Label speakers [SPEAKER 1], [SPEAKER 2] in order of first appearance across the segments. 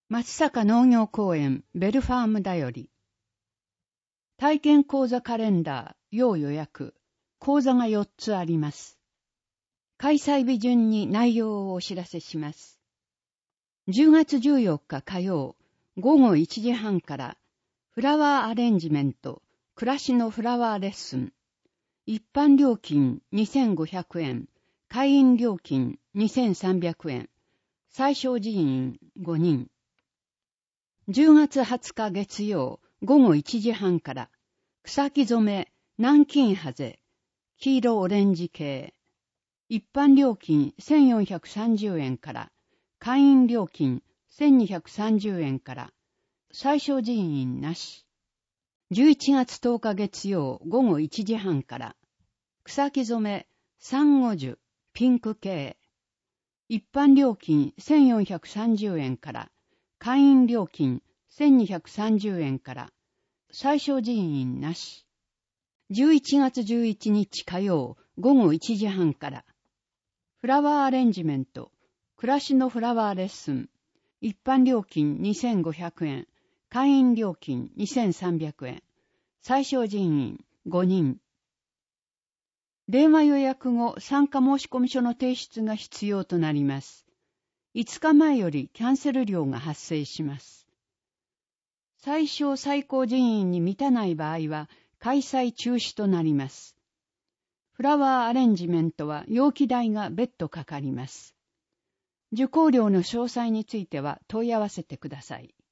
[SPEAKER 1] 松阪農業公園ベルファームだより。体験講座カレンダー要予約。講座が4つあります。開催日順に内容をお知らせします。10月14日火曜午後1時半からフラワーアレンジメント暮らしのフラワーレッスン。一般料金2500円。会員料金2300円。最小人員5人。10月20日月曜午後1時半から草木染め南京ハゼ黄色オレンジ系。一般料金1430円から会員料金1230円から最小人員なし。11月10日月曜午後1時半から草木染めサンゴ樹ピンク系。一般料金1430円から会員料金1230円から最小人員なし。11月11日火曜午後1時半からフラワーアレンジメント暮らしのフラワーレッスン。一般料金2500円。会員料金2300円。最小人員5人。電話予約後参加申込書の提出が必要となります。5日前よりキャンセル料が発生します。最小最高人員に満たない場合は開催中止となります。フラワーアレンジメントは容器代が別途かかります。受講料の詳細については問い合わせてください。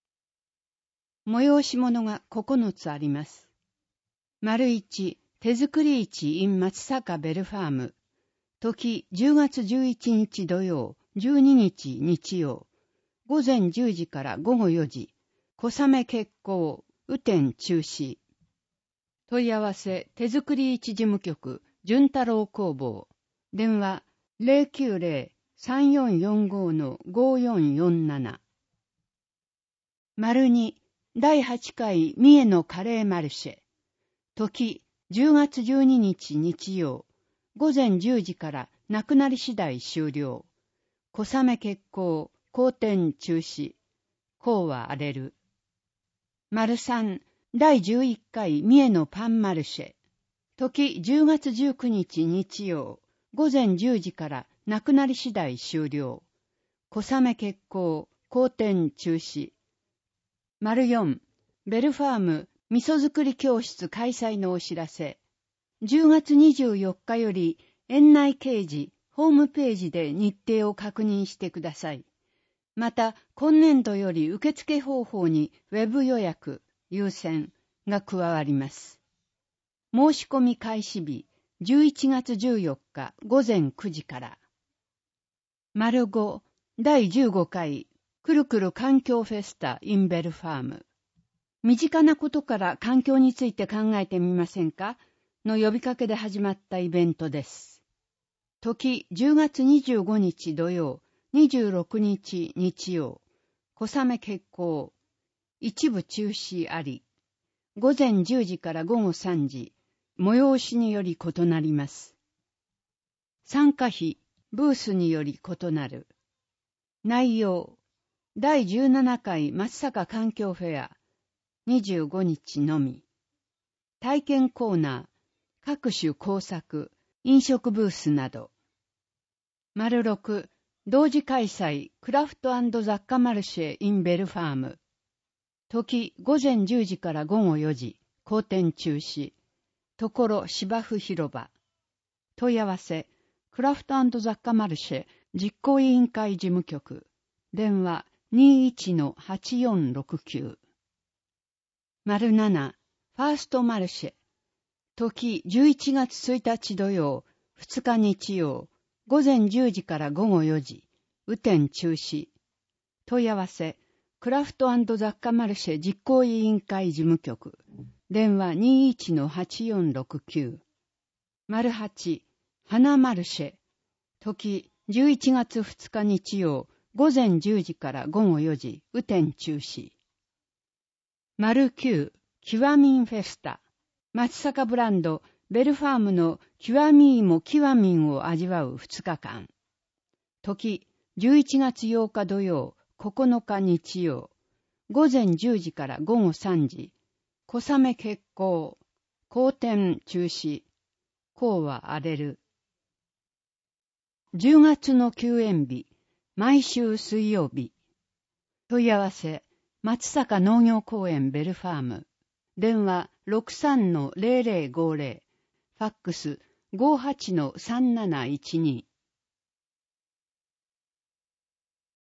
[SPEAKER 1] 催し物が9つあります。1、手作り市 in 松阪ベルファーム。時10月11日土曜、12日日曜。午前10時から午後4時。小雨決行、雨天中止。問い合わせ、手作り市事務局、順太郎工房。電話、090-3445-5447。2、第8回三重のカレーマルシェ。時、10月12日日曜。午前10時からなくなり次第終了。小雨決行、好天中止。こうは荒れる。3、第11回三重のパンマルシェ。時10月19日日曜。午前10時からなくなり次第終了。小雨決行、好天中止。4、ベルファーム味噌作り教室開催のお知らせ。10月24日より園内掲示、ホームページで日程を確認してください。また、今年度より受付方法にウェブ予約、優先が加わります。申し込み開始日、11月14日午前9時から。5、第15回くるくる環境フェスタ in ベルファーム。身近なことから環境について考えてみませんかの呼びかけで始まったイベントです。時10月25日土曜、26日日曜。小雨決行。一部中止あり。午前10時から午後3時。催しにより異なります。参加費、ブースにより異なる。内容。第17回松阪環境フェア。25日のみ。体験コーナー。各種工作、飲食ブースなど。6、同時開催クラフト&雑貨マルシェ in ベルファーム。時午前10時から午後4時。好天中止。ところ芝生広場。問い合わせ、クラフト&雑貨マルシェ実行委員会事務局。電話 21-8469。7、ファーストマルシェ。時11月1日土曜、2日日曜。午前10時から午後4時。雨天中止。問い合わせ、クラフト&雑貨マルシェ実行委員会事務局。電話 21-8469。8、花マルシェ。時11月2日日曜。午前10時から午後4時。雨天中止。9、キワミンフェスタ。松阪ブランド、ベルファームのキワミ芋キワミンを味わう2日間。時11月8日土曜、 9日日曜、午前10時から午後3時、小雨決行、好天中止、降は荒れる。10月の休園日、毎週水曜日。問い合わせ、松坂農業公園ベルファーム。電話 63-0050。ファックス 58-3712。